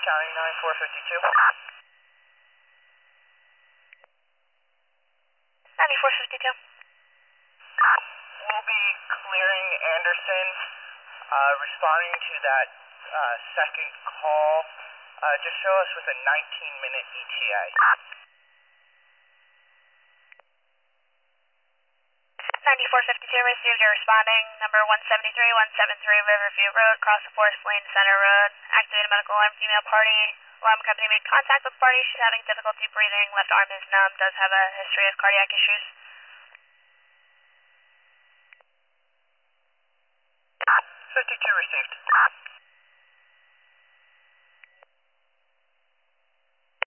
County 9452. 9452. We'll be clearing Anderson, responding to that second call. Just show us with a 19-minute ETA. 9452 received. You're responding. Number 173 Riverview Road, cross the Forest Lane Center Road. Activated medical alarm, female party. Alarm company made contact with party. She's having difficulty breathing. Left arm is numb. Does have a history of cardiac issues. 52 received.